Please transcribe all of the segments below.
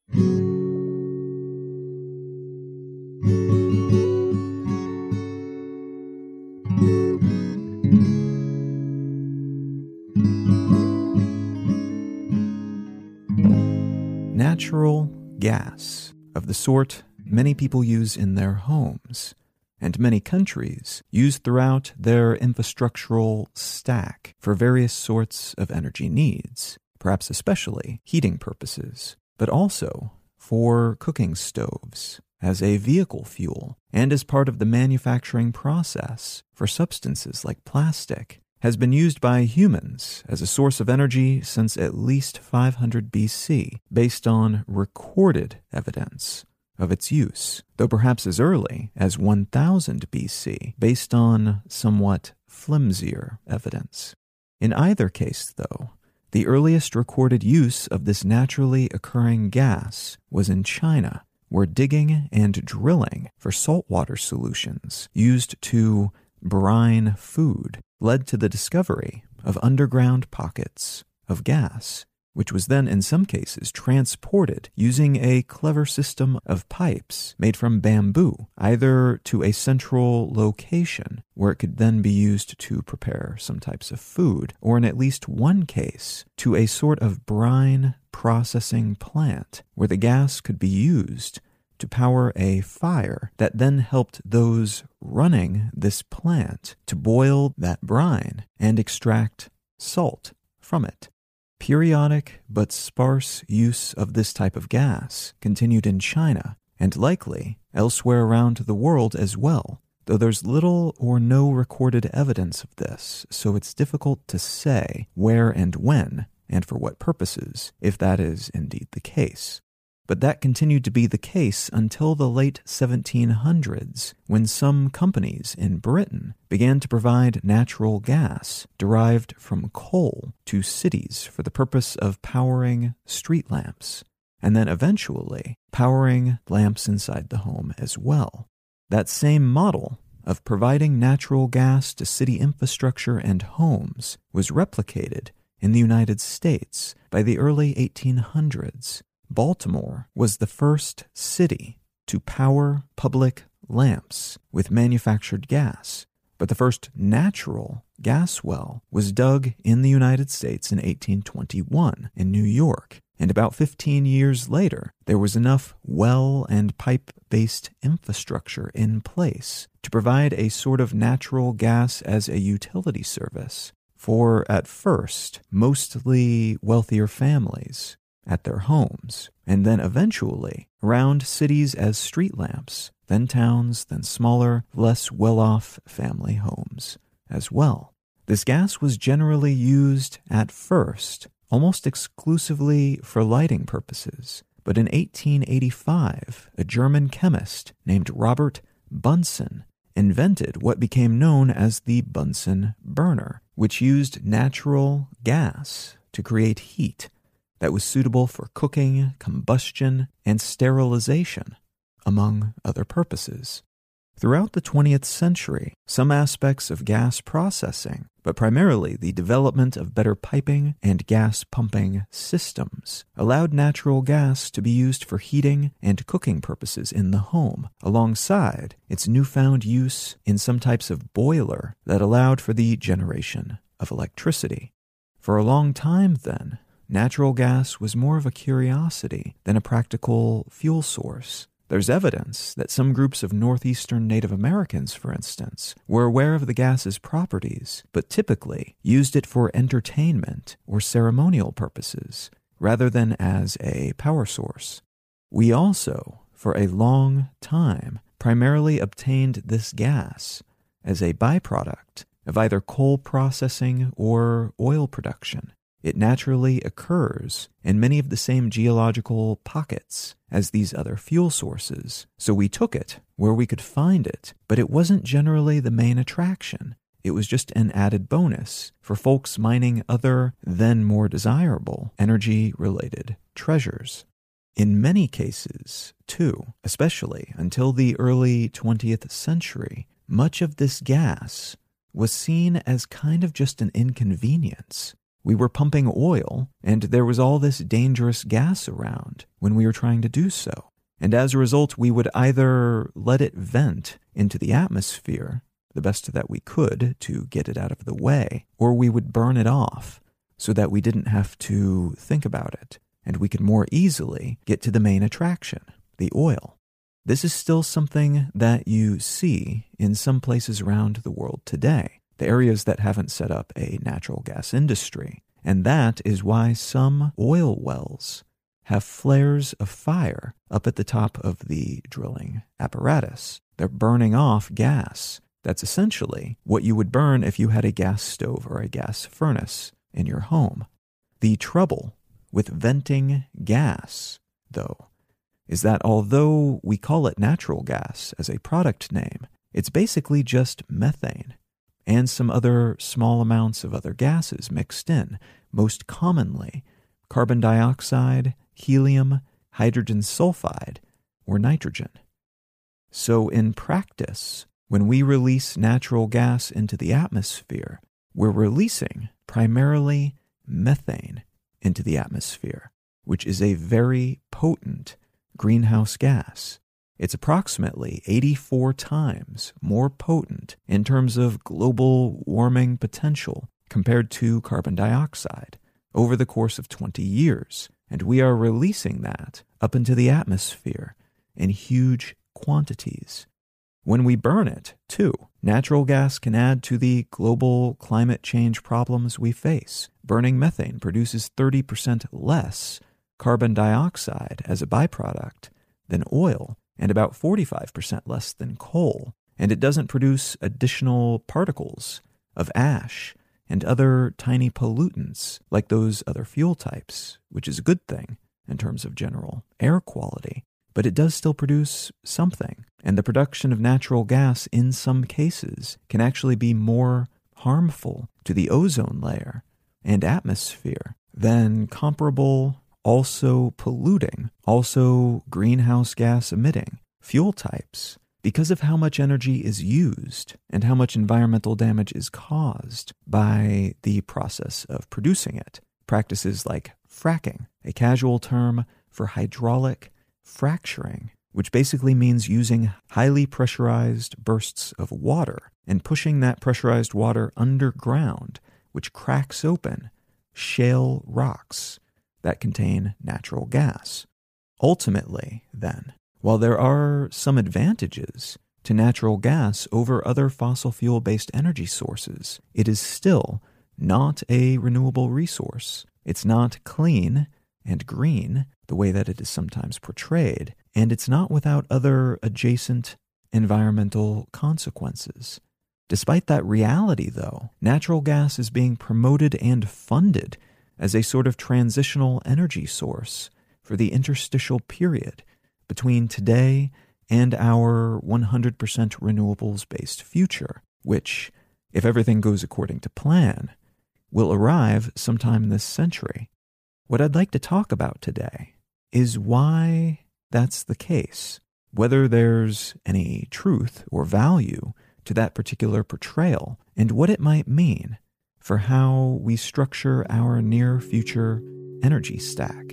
Natural gas, of the sort many people use in their homes, and many countries use throughout their infrastructural stack for various sorts of energy needs, perhaps especially heating purposes, but also for cooking stoves, as a vehicle fuel, and as part of the manufacturing process for substances like plastic, has been used by humans as a source of energy since at least 500 BC, based on recorded evidence of its use, though perhaps as early as 1000 BC, based on somewhat flimsier evidence. In either case, though, the earliest recorded use of this naturally occurring gas was in China, where digging and drilling for saltwater solutions used to brine food led to the discovery of underground pockets of gas, which was then in some cases transported using a clever system of pipes made from bamboo, either to a central location where it could then be used to prepare some types of food, or in at least one case, to a sort of brine processing plant where the gas could be used to power a fire that then helped those running this plant to boil that brine and extract salt from it. Periodic but sparse use of this type of gas continued in China and likely elsewhere around the world as well, though there's little or no recorded evidence of this, so it's difficult to say where and when and for what purposes, if that is indeed the case. But that continued to be the case until the late 1700s, when some companies in Britain began to provide natural gas derived from coal to cities for the purpose of powering street lamps, and then eventually powering lamps inside the home as well. That same model of providing natural gas to city infrastructure and homes was replicated in the United States by the early 1800s. Baltimore was the first city to power public lamps with manufactured gas, but the first natural gas well was dug in the United States in 1821 in New York, and about 15 years later, there was enough well and pipe-based infrastructure in place to provide a sort of natural gas as a utility service for, at first, mostly wealthier families at their homes, and then eventually around cities as street lamps, then towns, then smaller, less well-off family homes as well. This gas was generally used at first almost exclusively for lighting purposes, but in 1885, a German chemist named Robert Bunsen invented what became known as the Bunsen burner, which used natural gas to create heat that was suitable for cooking, combustion, and sterilization, among other purposes. Throughout the 20th century, some aspects of gas processing, but primarily the development of better piping and gas pumping systems, allowed natural gas to be used for heating and cooking purposes in the home, alongside its newfound use in some types of boiler that allowed for the generation of electricity. For a long time, then, natural gas was more of a curiosity than a practical fuel source. There's evidence that some groups of northeastern Native Americans, for instance, were aware of the gas's properties, but typically used it for entertainment or ceremonial purposes, rather than as a power source. We also, for a long time, primarily obtained this gas as a byproduct of either coal processing or oil production. It naturally occurs in many of the same geological pockets as these other fuel sources, so we took it where we could find it, but it wasn't generally the main attraction. It was just an added bonus for folks mining other, then more desirable, energy-related treasures. In many cases, too, especially until the early 20th century, much of this gas was seen as kind of just an inconvenience, We were pumping oil, and there was all this dangerous gas around when we were trying to do so. And as a result, we would either let it vent into the atmosphere, the best that we could to get it out of the way, or we would burn it off so that we didn't have to think about it, and we could more easily get to the main attraction, the oil. This is still something that you see in some places around the world today, the areas that haven't set up a natural gas industry. And that is why some oil wells have flares of fire up at the top of the drilling apparatus. They're burning off gas. That's essentially what you would burn if you had a gas stove or a gas furnace in your home. The trouble with venting gas, though, is that although we call it natural gas as a product name, it's basically just methane and some other small amounts of other gases mixed in, most commonly carbon dioxide, helium, hydrogen sulfide, or nitrogen. So in practice, when we release natural gas into the atmosphere, we're releasing primarily methane into the atmosphere, which is a very potent greenhouse gas. It's approximately 84 times more potent in terms of global warming potential compared to carbon dioxide over the course of 20 years. And we are releasing that up into the atmosphere in huge quantities. When we burn it, too, natural gas can add to the global climate change problems we face. Burning methane produces 30% less carbon dioxide as a byproduct than oil, and about 45% less than coal. And it doesn't produce additional particles of ash and other tiny pollutants like those other fuel types, which is a good thing in terms of general air quality. But it does still produce something, and the production of natural gas in some cases can actually be more harmful to the ozone layer and atmosphere than comparable, also polluting, also greenhouse gas emitting fuel types, because of how much energy is used and how much environmental damage is caused by the process of producing it. Practices like fracking, a casual term for hydraulic fracturing, which basically means using highly pressurized bursts of water and pushing that pressurized water underground, which cracks open shale rocks that contain natural gas. Ultimately, then, while there are some advantages to natural gas over other fossil fuel-based energy sources, it is still not a renewable resource. It's not clean and green the way that it is sometimes portrayed, and it's not without other adjacent environmental consequences. Despite that reality, though, natural gas is being promoted and funded as a sort of transitional energy source for the interstitial period between today and our 100% renewables-based future, which, if everything goes according to plan, will arrive sometime this century. What I'd like to talk about today is why that's the case, whether there's any truth or value to that particular portrayal, and what it might mean for how we structure our near-future energy stack.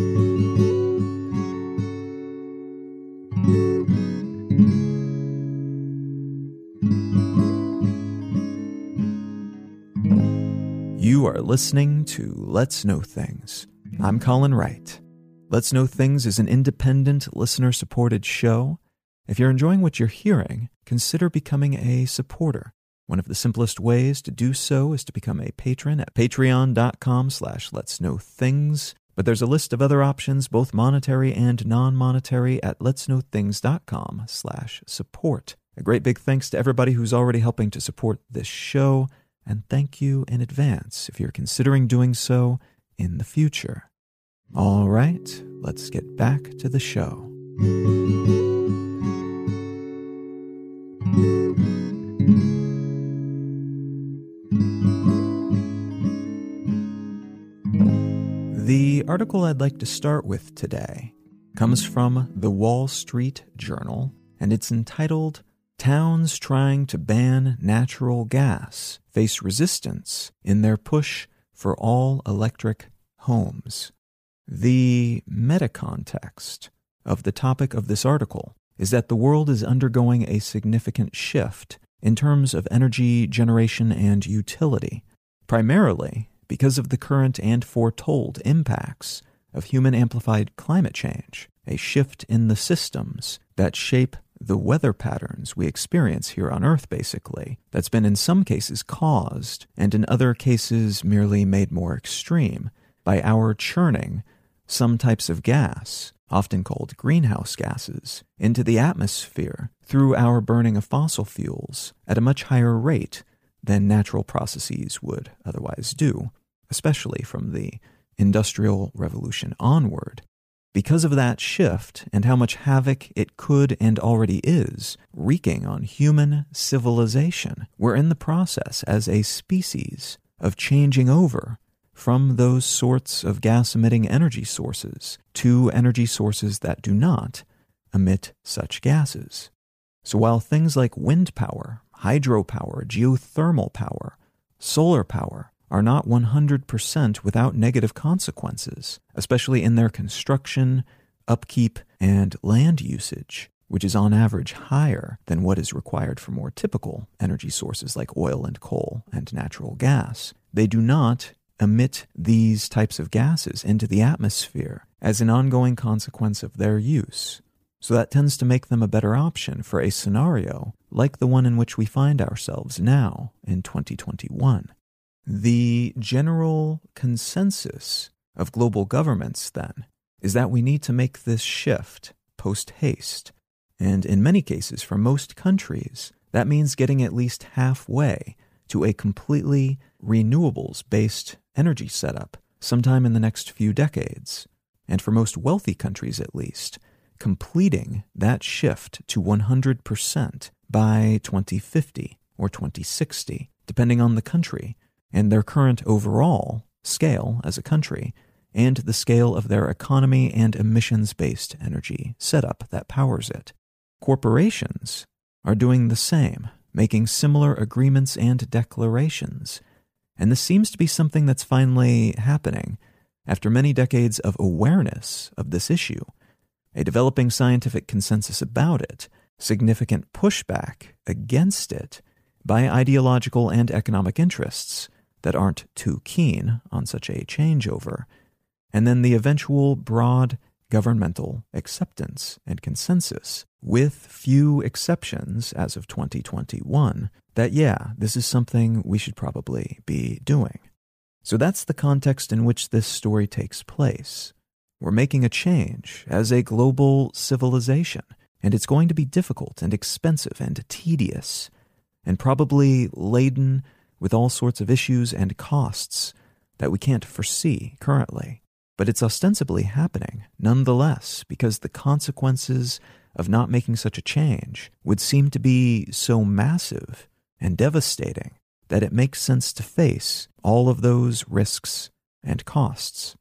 You are listening to Let's Know Things. I'm Colin Wright. Let's Know Things is an independent, listener-supported show. If you're enjoying what you're hearing, consider becoming a supporter. One of the simplest ways to do so is to become a patron at patreon.com/letsknowthings. But there's a list of other options, both monetary and non-monetary, at letsknowthings.com/support. A great big thanks to everybody who's already helping to support this show, and thank you in advance if you're considering doing so in the future. All right, let's get back to the show. The article I'd like to start with today comes from the Wall Street Journal, and it's entitled, "Towns Trying to Ban Natural Gas Face Resistance in Their Push for all electric homes. The meta-context of the topic of this article is that the world is undergoing a significant shift in terms of energy generation and utility, primarily because of the current and foretold impacts of human-amplified climate change, a shift in the systems that shape the weather patterns we experience here on Earth, basically, that's been in some cases caused, and in other cases merely made more extreme, by our churning some types of gas, often called greenhouse gases, into the atmosphere through our burning of fossil fuels at a much higher rate than natural processes would otherwise do, especially from the Industrial Revolution onward. Because of that shift and how much havoc it could and already is wreaking on human civilization, we're in the process as a species of changing over from those sorts of gas-emitting energy sources to energy sources that do not emit such gases. So while things like wind power, hydropower, geothermal power, solar power are not 100% without negative consequences, especially in their construction, upkeep, and land usage, which is on average higher than what is required for more typical energy sources like oil and coal and natural gas. They do not emit these types of gases into the atmosphere as an ongoing consequence of their use. So that tends to make them a better option for a scenario like the one in which we find ourselves now in 2021. The general consensus of global governments, then, is that we need to make this shift post-haste. And in many cases, for most countries, that means getting at least halfway to a completely renewables-based energy setup sometime in the next few decades. And for most wealthy countries, at least, completing that shift to 100% by 2050 or 2060, depending on the country and their current overall scale as a country, and the scale of their economy and emissions-based energy setup that powers it. Corporations are doing the same, making similar agreements and declarations, and this seems to be something that's finally happening after many decades of awareness of this issue, a developing scientific consensus about it, significant pushback against it by ideological and economic interests that aren't too keen on such a changeover, and then the eventual broad governmental acceptance and consensus, with few exceptions as of 2021, that this is something we should probably be doing. So that's the context in which this story takes place. We're making a change as a global civilization, and it's going to be difficult and expensive and tedious, and probably laden with all sorts of issues and costs that we can't foresee currently. But it's ostensibly happening nonetheless, because the consequences of not making such a change would seem to be so massive and devastating that it makes sense to face all of those risks and costs.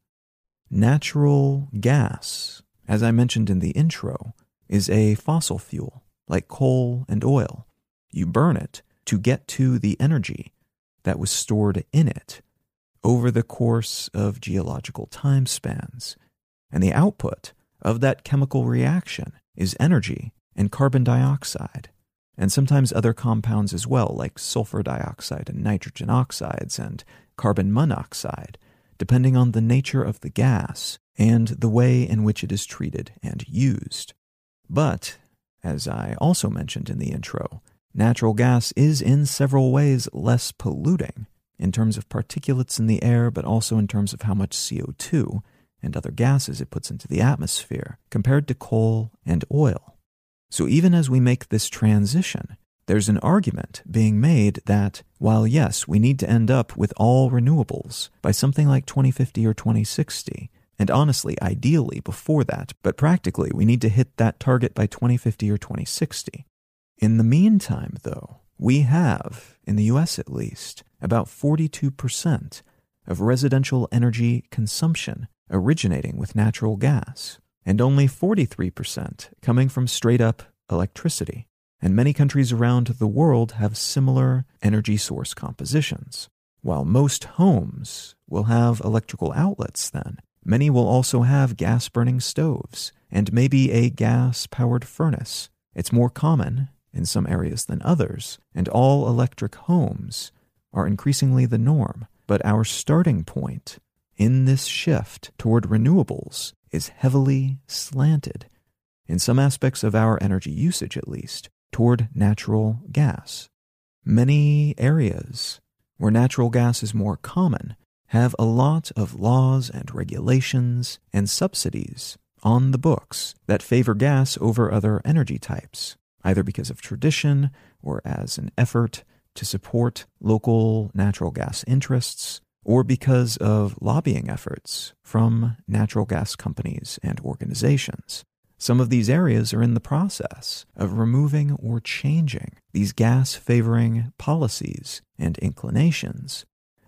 Natural gas, as I mentioned in the intro, is a fossil fuel, like coal and oil. You burn it to get to the energy that was stored in it over the course of geological time spans. And the output of that chemical reaction is energy and carbon dioxide, and sometimes other compounds as well, like sulfur dioxide and nitrogen oxides and carbon monoxide, depending on the nature of the gas and the way in which it is treated and used. But, as I also mentioned in the intro, natural gas is in several ways less polluting in terms of particulates in the air, but also in terms of how much CO2 and other gases it puts into the atmosphere compared to coal and oil. So even as we make this transition, there's an argument being made that while yes, we need to end up with all renewables by something like 2050 or 2060, and honestly, ideally before that, but practically we need to hit that target by 2050 or 2060. In the meantime, though, we have, in the US at least, about 42% of residential energy consumption originating with natural gas, and only 43% coming from straight-up electricity. And many countries around the world have similar energy source compositions. While most homes will have electrical outlets then, many will also have gas-burning stoves and maybe a gas-powered furnace. It's more common in some areas than others, and all-electric homes are increasingly the norm. But our starting point in this shift toward renewables is heavily slanted, in some aspects of our energy usage at least, toward natural gas. Many areas where natural gas is more common have a lot of laws and regulations and subsidies on the books that favor gas over other energy types, either because of tradition or as an effort to support local natural gas interests, or because of lobbying efforts from natural gas companies and organizations. Some of these areas are in the process of removing or changing these gas-favoring policies and inclinations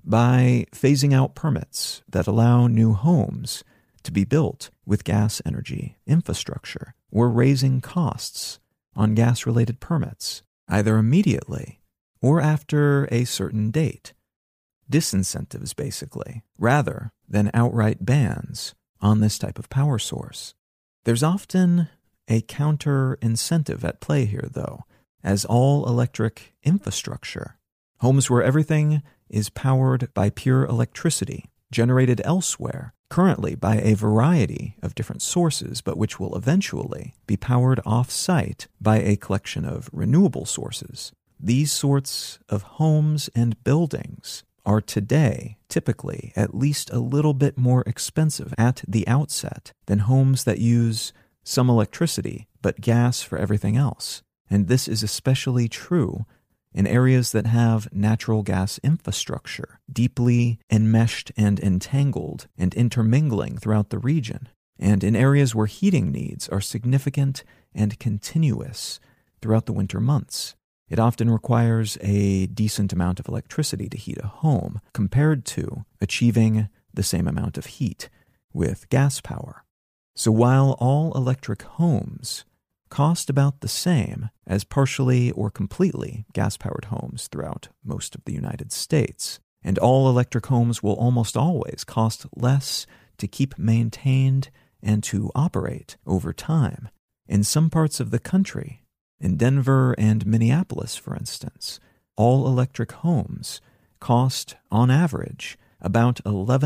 by phasing out permits that allow new homes to be built with gas energy infrastructure, or raising costs on gas-related permits, either immediately or after a certain date. Disincentives, basically, rather than outright bans on this type of power source. There's often a counter-incentive at play here, though, as all-electric infrastructure, homes where everything is powered by pure electricity generated elsewhere, currently by a variety of different sources, but which will eventually be powered off-site by a collection of renewable sources. These sorts of homes and buildings are today typically at least a little bit more expensive at the outset than homes that use some electricity but gas for everything else. And this is especially true in areas that have natural gas infrastructure deeply enmeshed and entangled and intermingling throughout the region, and in areas where heating needs are significant and continuous throughout the winter months. It often requires a decent amount of electricity to heat a home compared to achieving the same amount of heat with gas power. So while all electric homes cost about the same as partially or completely gas-powered homes throughout most of the United States, and all electric homes will almost always cost less to keep maintained and to operate over time, in some parts of the country, in Denver and Minneapolis, for instance, all-electric homes cost, on average, about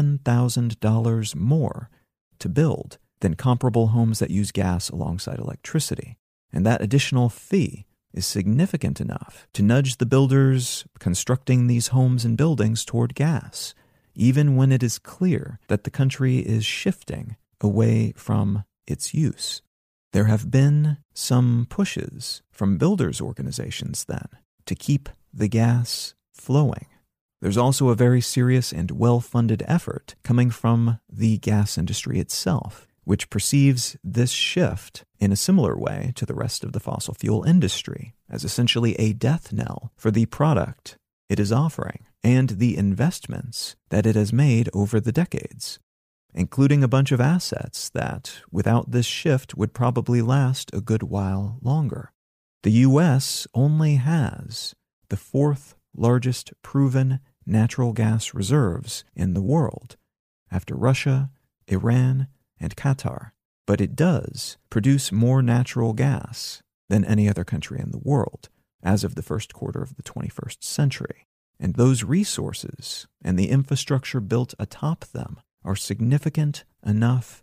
$11,000 more to build than comparable homes that use gas alongside electricity. And that additional fee is significant enough to nudge the builders constructing these homes and buildings toward gas, even when it is clear that the country is shifting away from its use. There have been some pushes from builders' organizations then to keep the gas flowing. There's also a very serious and well-funded effort coming from the gas industry itself, which perceives this shift in a similar way to the rest of the fossil fuel industry as essentially a death knell for the product it is offering and the investments that it has made over the decades, including a bunch of assets that, without this shift, would probably last a good while longer. The U.S. only has the fourth largest proven natural gas reserves in the world, after Russia, Iran, and Qatar. But it does produce more natural gas than any other country in the world as of the first quarter of the 21st century. And those resources and the infrastructure built atop them are significant enough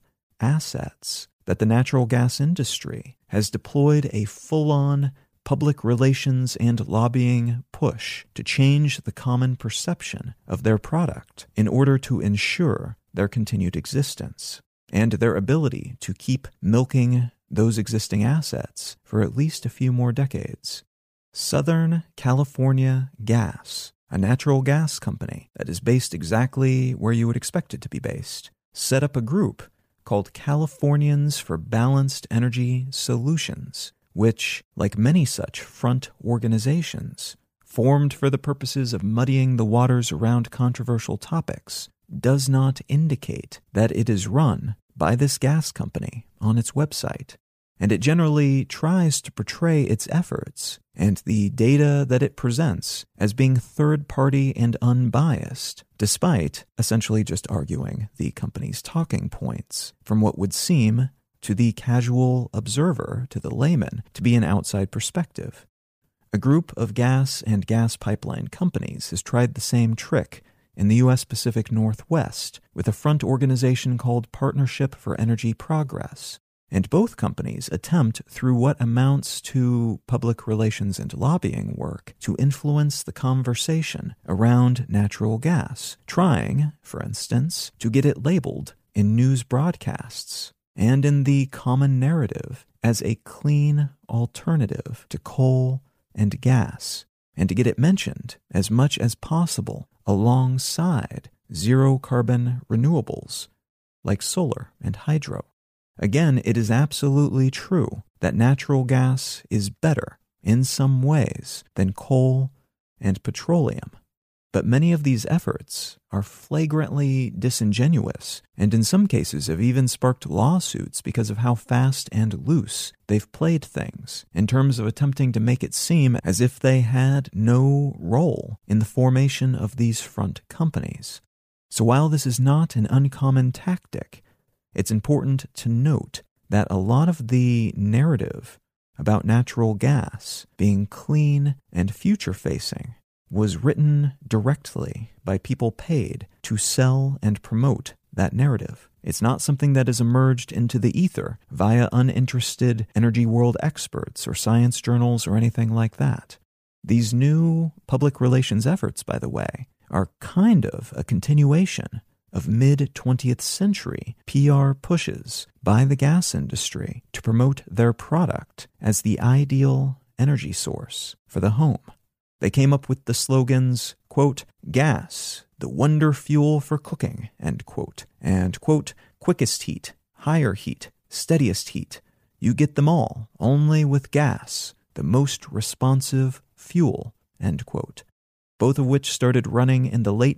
assets that the natural gas industry has deployed a full-on public relations and lobbying push to change the common perception of their product in order to ensure their continued existence and their ability to keep milking those existing assets for at least a few more decades. Southern California Gas, a natural gas company that is based exactly where you would expect it to be based, set up a group called Californians for Balanced Energy Solutions, which, like many such front organizations, formed for the purposes of muddying the waters around controversial topics, does not indicate that it is run by this gas company on its website. and it generally tries to portray its efforts and the data that it presents as being third-party and unbiased, despite essentially just arguing the company's talking points from what would seem to the casual observer, to the layman, to be an outside perspective. A group of gas and gas pipeline companies has tried the same trick in the U.S. Pacific Northwest with a front organization called Partnership for Energy Progress. And both companies attempt, through what amounts to public relations and lobbying work, to influence the conversation around natural gas, trying, for instance, to get it labeled in news broadcasts and in the common narrative as a clean alternative to coal and gas, and to get it mentioned as much as possible alongside zero-carbon renewables like solar and hydro. Again, it is absolutely true that natural gas is better in some ways than coal and petroleum. But many of these efforts are flagrantly disingenuous and in some cases have even sparked lawsuits because of how fast and loose they've played things in terms of attempting to make it seem as if they had no role in the formation of these front companies. So while this is not an uncommon tactic, it's important to note that a lot of the narrative about natural gas being clean and future-facing was written directly by people paid to sell and promote that narrative. It's not something that has emerged into the ether via uninterested energy world experts or science journals or anything like that. These new public relations efforts, by the way, are kind of a continuation of mid-20th century PR pushes by the gas industry to promote their product as the ideal energy source for the home. They came up with the slogans, quote, gas, the wonder fuel for cooking, end quote, and, quote, quickest heat, higher heat, steadiest heat. You get them all, only with gas, the most responsive fuel, end quote. Both of which started running in the late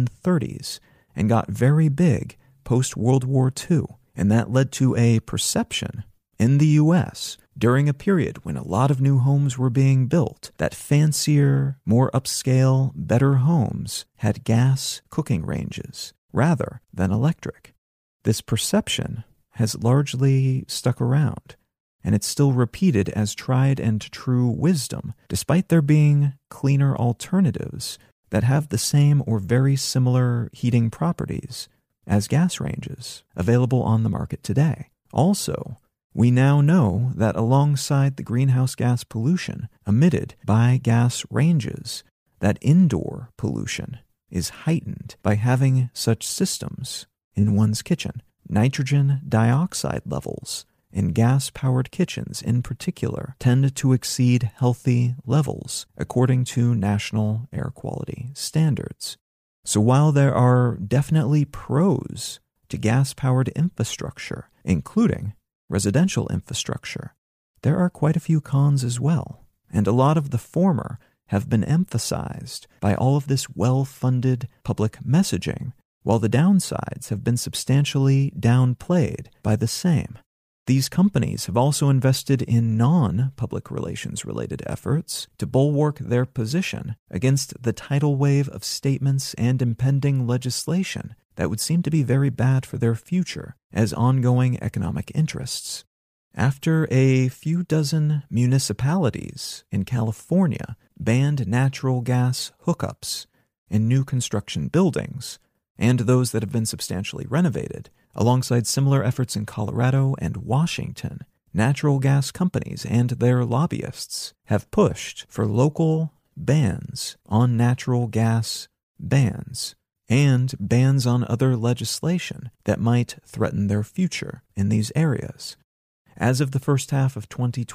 1930s and got very big post-World War II, and that led to a perception in the U.S. during a period when a lot of new homes were being built that fancier, more upscale, better homes had gas cooking ranges rather than electric. This perception has largely stuck around, and it's still repeated as tried and true wisdom, despite there being cleaner alternatives that have the same or very similar heating properties as gas ranges available on the market today. Also, we now know that alongside the greenhouse gas pollution emitted by gas ranges, that indoor pollution is heightened by having such systems in one's kitchen. Nitrogen dioxide levels in gas-powered kitchens in particular tend to exceed healthy levels according to national air quality standards. So while there are definitely pros to gas-powered infrastructure, including residential infrastructure, there are quite a few cons as well, and a lot of the former have been emphasized by all of this well-funded public messaging, while the downsides have been substantially downplayed by the same. These companies have also invested in non-public relations-related efforts to bulwark their position against the tidal wave of statements and impending legislation that would seem to be very bad for their future as ongoing economic interests. After a few dozen municipalities in California banned natural gas hookups in new construction buildings, and those that have been substantially renovated, alongside similar efforts in Colorado and Washington, natural gas companies and their lobbyists have pushed for local bans on natural gas bans and bans on other legislation that might threaten their future in these areas. As of the first half of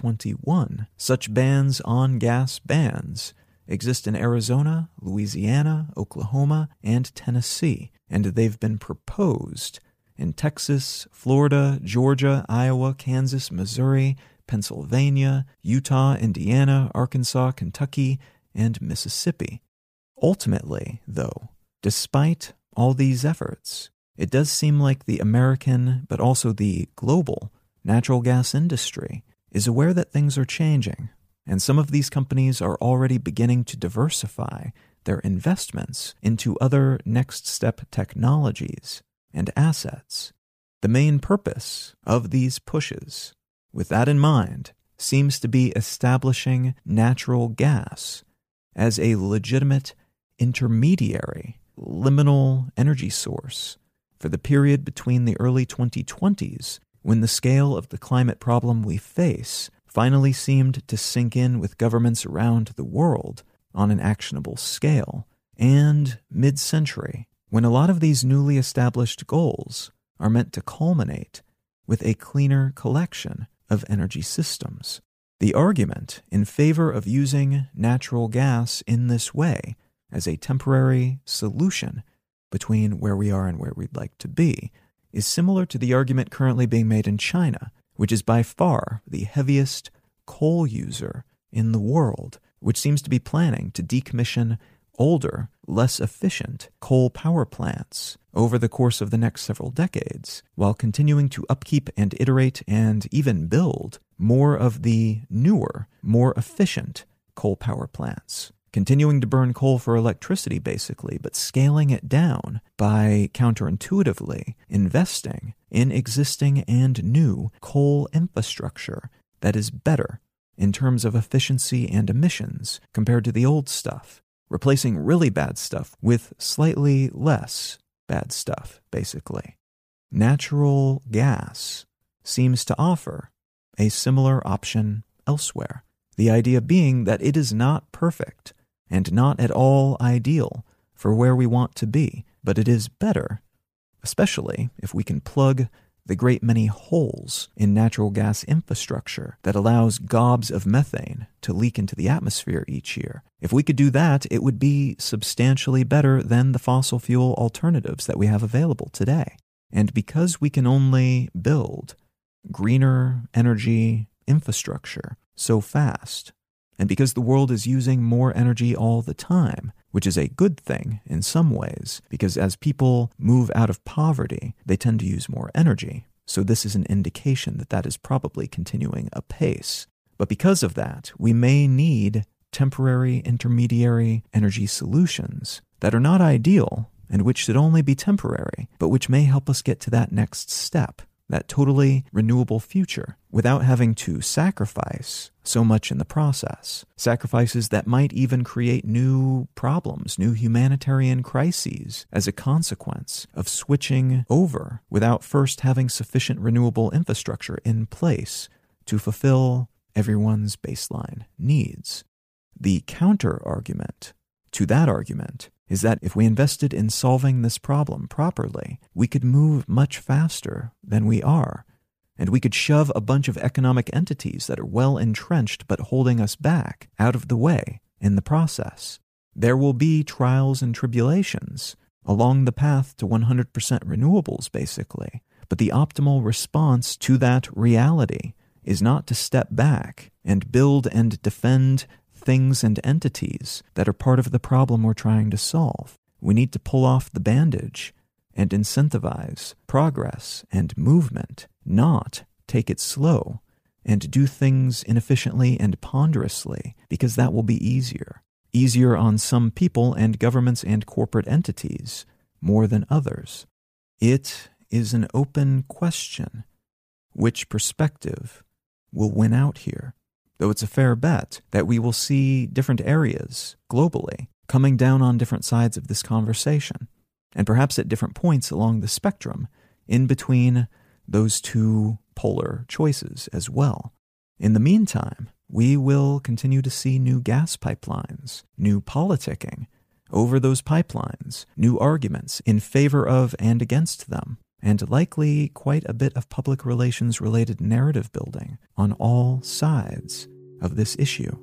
2021, such bans on gas bans exist in Arizona, Louisiana, Oklahoma, and Tennessee, and they've been proposed in Texas, Florida, Georgia, Iowa, Kansas, Missouri, Pennsylvania, Utah, Indiana, Arkansas, Kentucky, and Mississippi. Ultimately, though, despite all these efforts, it does seem like the American, but also the global natural gas industry is aware that things are changing, and some of these companies are already beginning to diversify their investments into other next-step technologies and assets. The main purpose of these pushes, with that in mind, seems to be establishing natural gas as a legitimate intermediary, liminal energy source for the period between the early 2020s, when the scale of the climate problem we face finally seemed to sink in with governments around the world on an actionable scale, and mid-century, when a lot of these newly established goals are meant to culminate with a cleaner collection of energy systems. The argument in favor of using natural gas in this way as a temporary solution between where we are and where we'd like to be is similar to the argument currently being made in China, which is by far the heaviest coal user in the world, which seems to be planning to decommission older, less efficient coal power plants over the course of the next several decades, while continuing to upkeep and iterate and even build more of the newer, more efficient coal power plants. Continuing to burn coal for electricity, basically, but scaling it down by counterintuitively investing in existing and new coal infrastructure that is better in terms of efficiency and emissions compared to the old stuff, replacing really bad stuff with slightly less bad stuff, basically. Natural gas seems to offer a similar option elsewhere, the idea being that it is not perfect and not at all ideal for where we want to be, but it is better, especially if we can plug the great many holes in natural gas infrastructure that allows gobs of methane to leak into the atmosphere each year. If we could do that, it would be substantially better than the fossil fuel alternatives that we have available today. And because we can only build greener energy infrastructure so fast, and because the world is using more energy all the time, which is a good thing in some ways, because as people move out of poverty, they tend to use more energy. So this is an indication that that is probably continuing apace. But because of that, we may need temporary intermediary energy solutions that are not ideal and which should only be temporary, but which may help us get to that next step, that totally renewable future, without having to sacrifice so much in the process. Sacrifices that might even create new problems, new humanitarian crises as a consequence of switching over without first having sufficient renewable infrastructure in place to fulfill everyone's baseline needs. The counter-argument to that argument is that if we invested in solving this problem properly, we could move much faster than we are, and we could shove a bunch of economic entities that are well entrenched but holding us back out of the way in the process. There will be trials and tribulations along the path to 100% renewables, basically, but the optimal response to that reality is not to step back and build and defend things and entities that are part of the problem we're trying to solve. We need to pull off the bandage and incentivize progress and movement, not take it slow and do things inefficiently and ponderously, because that will be easier. Easier on some people and governments and corporate entities more than others. It is an open question which perspective will win out here, though it's a fair bet that we will see different areas globally coming down on different sides of this conversation, and perhaps at different points along the spectrum in between those two polar choices as well. In the meantime, we will continue to see new gas pipelines, new politicking over those pipelines, new arguments in favor of and against them, and likely quite a bit of public relations-related narrative building on all sides of this issue.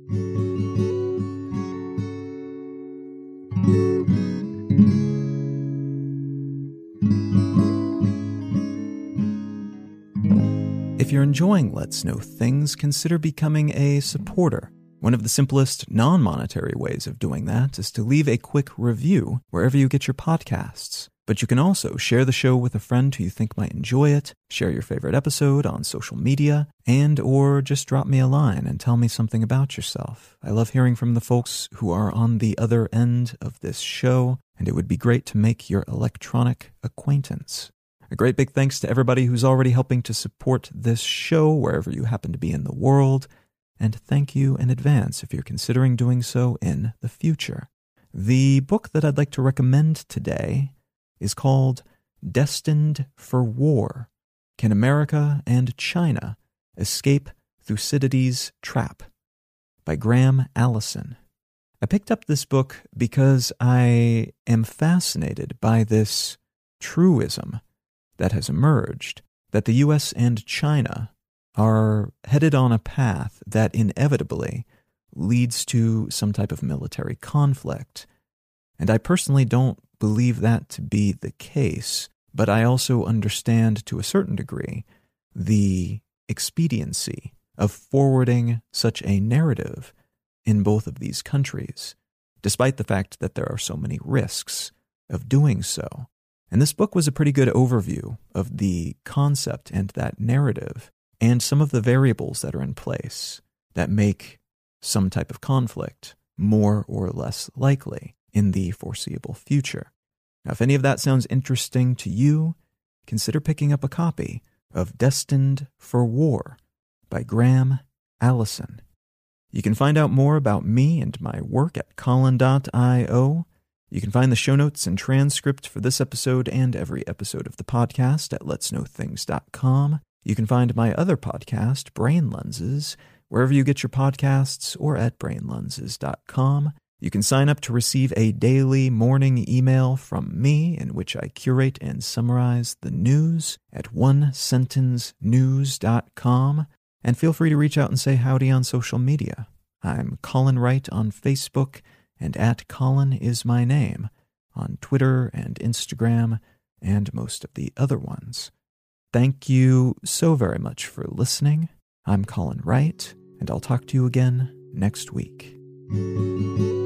If you're enjoying Let's Know Things, consider becoming a supporter. One of the simplest non-monetary ways of doing that is to leave a quick review wherever you get your podcasts. But you can also share the show with a friend who you think might enjoy it, share your favorite episode on social media, and or just drop me a line and tell me something about yourself. I love hearing from the folks who are on the other end of this show, and it would be great to make your electronic acquaintance. A great big thanks to everybody who's already helping to support this show wherever you happen to be in the world, and thank you in advance if you're considering doing so in the future. The book that I'd like to recommend today is called Destined for War: Can America and China Escape Thucydides' Trap? By Graham Allison. I picked up this book because I am fascinated by this truism that has emerged, that the U.S. and China are headed on a path that inevitably leads to some type of military conflict. And I personally don't believe that to be the case, but I also understand to a certain degree the expediency of forwarding such a narrative in both of these countries, despite the fact that there are so many risks of doing so. And this book was a pretty good overview of the concept and that narrative and some of the variables that are in place that make some type of conflict more or less likely in the foreseeable future. Now, if any of that sounds interesting to you, consider picking up a copy of Destined for War by Graham Allison. You can find out more about me and my work at Colin.io. You can find the show notes and transcript for this episode and every episode of the podcast at letsknowthings.com. You can find my other podcast, Brain Lenses, wherever you get your podcasts or at brainlenses.com. You can sign up to receive a daily morning email from me in which I curate and summarize the news at onesentencenews.com. And feel free to reach out and say howdy on social media. I'm Colin Wright on Facebook and at Colin is my name on Twitter and Instagram and most of the other ones. Thank you so very much for listening. I'm Colin Wright, and I'll talk to you again next week.